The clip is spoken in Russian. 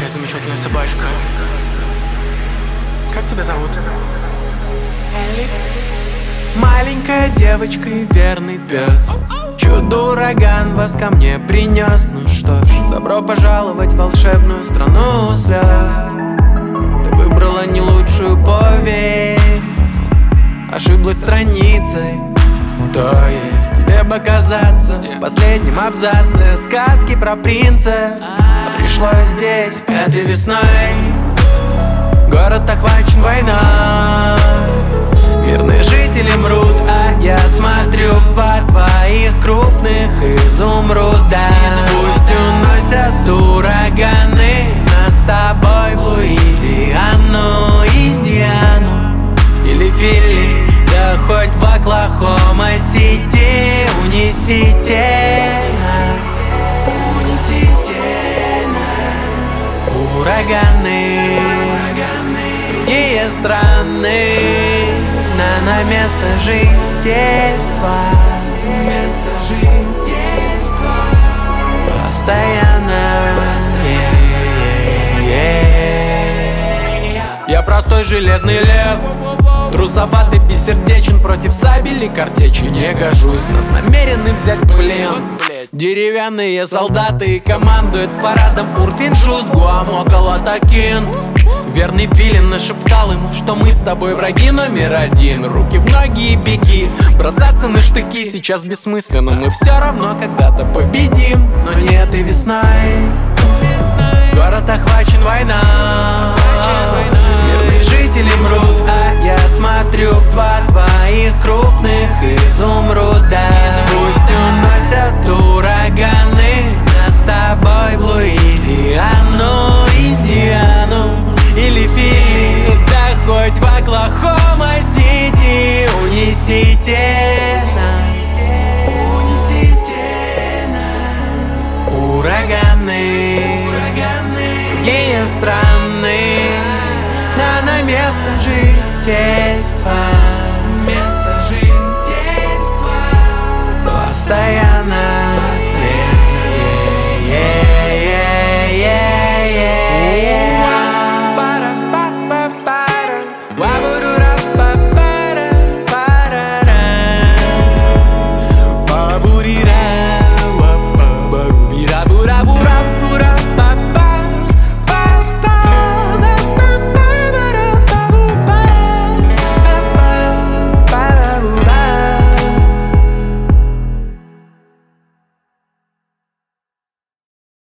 замечательная собачка. Как тебя зовут? Элли? Маленькая девочка и верный пес. Чудо-ураган вас ко мне принес. Ну что ж, добро пожаловать в волшебную страну слез. Ты выбрала не лучшую повесть, ошиблась страницей. То есть тебе бы казаться в последнем абзаце сказки про принцев. А пришлось здесь этой весной. Город охвачен войной, мирные жители мрут, а я смотрю в два твоих крупных изумруда. Пусть уносят ураганы нас с тобой в Луизиану, Индиану или Фили, да хоть в Оклахома-Сити. Унесите нас, унесите нас, ураганы, другие страны, на место жительства, место жительства постоянно. Я простой железный лев, трусоватый, бессердечен, против сабель и картечи не гожусь. Нас намерены взять в плен деревянные солдаты, и командует парадом Урфин-Шус, Гуам около Такин. Верный филин нашептал ему, что мы с тобой враги номер один. Руки в ноги и беги, бросаться на штыки сейчас бессмысленно. Мы все равно когда-то победим, но не этой весной. Город охвачен войной, мирные жители мрут, а я смотрю в два твоих крупных изумруда.